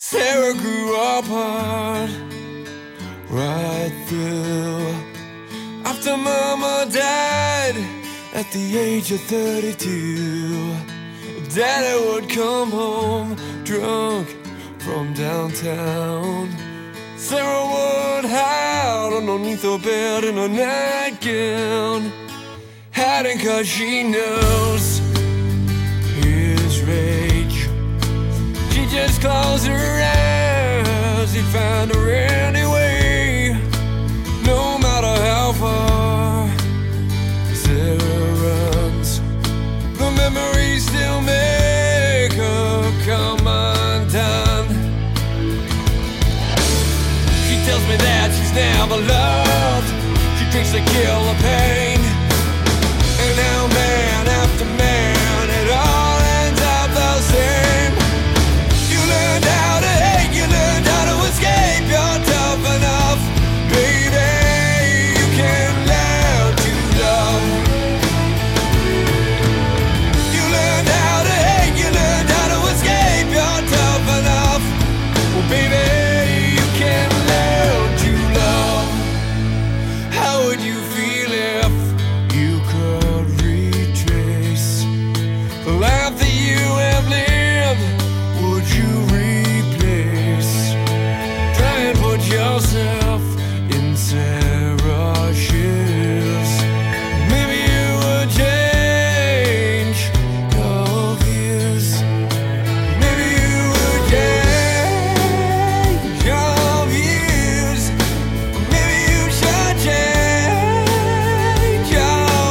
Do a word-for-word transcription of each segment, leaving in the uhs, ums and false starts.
Sarah grew apart right through. After Mama died at the age of thirty-two, Daddy would come home drunk from downtown. Sarah would hide underneath her bed in a nightgown, hiding 'cause she knows his rage. She just closed her eyes, he'd find her anyway, no matter how far Sarah runs. The memories still make her come undone. She tells me that she's never loved. She drinks to kill the pain, and now man after man, it all ends up the same. You learned how to hate, you learned how to escape. You're tough enough, baby. You can learn to love. You learned how to hate, you learned how to escape. You're tough enough, well, baby. You can learn to love. How would you feel if you could retrace the life that you have lived? Would you replace? Try and put yourself in Sarah's shoes. Maybe you would change your views. Maybe you would change your views. Maybe you should change your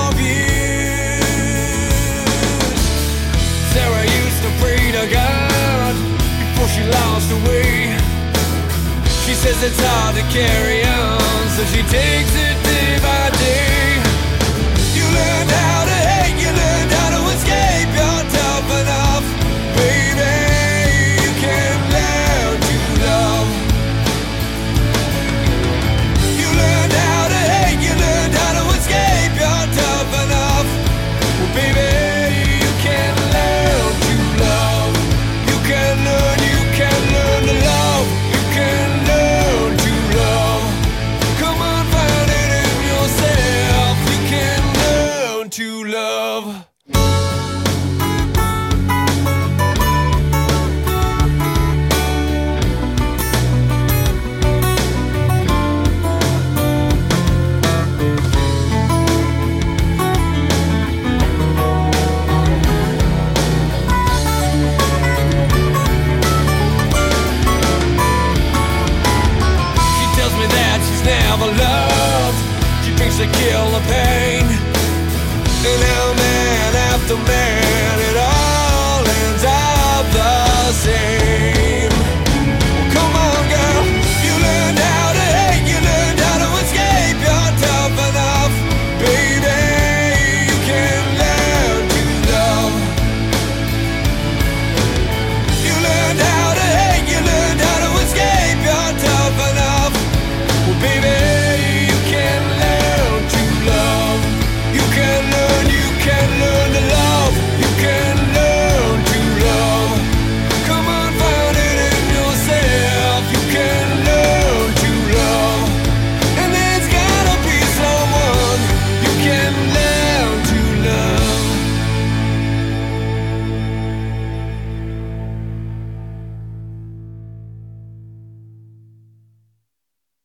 views. Sarah used to pray to God before she lost her way. She says it's hard to carry on, so she takes it day by day. You learned how to hate, you learned how to escape. You're tough enough, baby. You can learn to love. You learned how to hate, you learned how to escape. You're tough enough, well, baby. You can learn to love. You can learn, you can learn to love. You can learn to love. Come on, find it in yourself. You can learn to love. She tells me that she's never loved. She drinks to kill the pain, and now man after man,